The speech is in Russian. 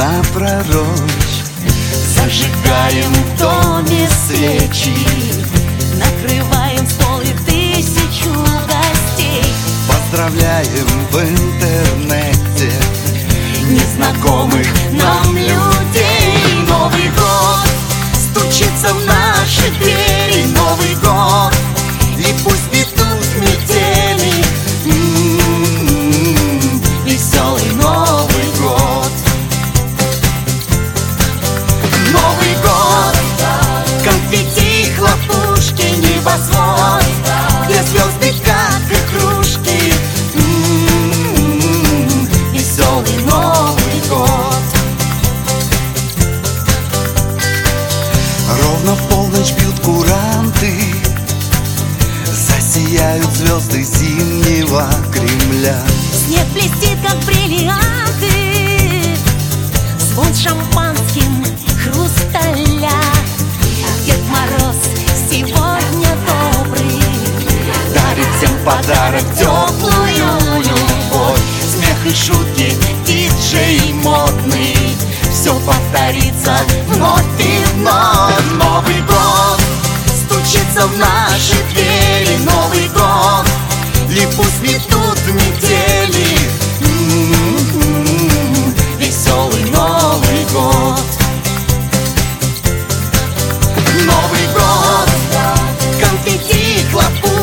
напророчь. Зажигаем в доме свечи, накрываем стол и 1000 гостей. поздравляем в интернете Незнакомых нам людей. Новый год стучится в наши двери. Новый год, и пусть метут метели. Веселый Новый год. Новый год, конфетти, хлопушки, небосвод, где звезды как игрушки. Веселый Новый год. Ровно в полночь бьют куранты, засияют звезды зимнего Кремля. Снег блестит, как бриллианты, звон шампанским хрусталя. Дед Мороз сегодня добрый, Дарит всем подарок теплую любовь. Смех и шутки, диджей модный, все повторится вновь и вновь. Новый год стучится в наши двери. Новый год, и пусть метут метели. Веселый Новый год. Новый год, конфетти, хлопушки,